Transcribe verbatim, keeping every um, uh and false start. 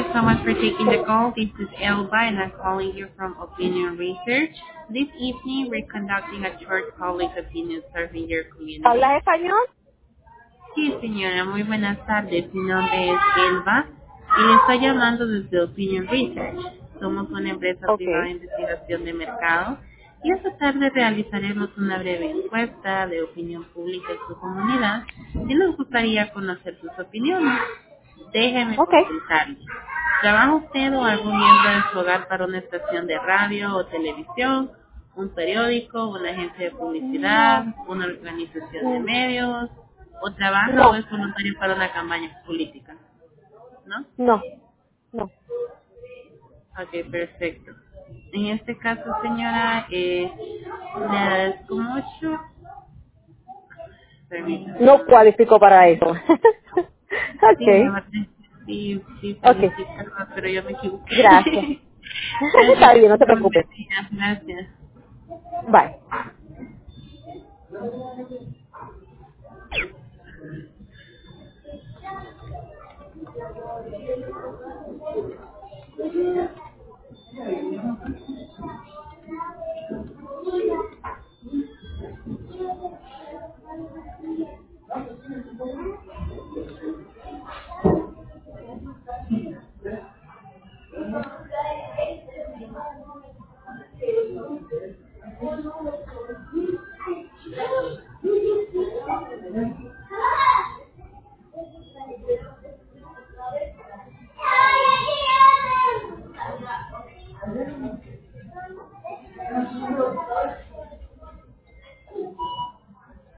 so much for taking the call. This is Elba, and I'm calling you from Opinion Research. This evening, we're conducting a short public opinion survey in your community. ¿Hablas español? Sí, señora, muy buenas tardes. Mi nombre es Elba y le estoy llamando desde Opinion Research. Somos una empresa Ok. privada de investigación de mercado y esta tarde realizaremos una breve encuesta de opinión pública en su comunidad y nos gustaría conocer sus opiniones. Déjeme Ok. consultarle. ¿Trabaja usted o algún miembro de su hogar para una estación de radio o televisión, un periódico, una agencia de publicidad, No. una organización de Mm, medios, o trabaja o No. es voluntario para una campaña política? ¿No? No. No. Ok, perfecto. En este caso, señora, eh, le agradezco mucho. Permítame un No momento. cualifico para eso. Sí, la Ok. verdad, sí, sí, Ok. felicitarla, pero yo me Gracias. equivoqué. Está Gracias, bien, no te muy buen preocupes. día, gracias. Bye.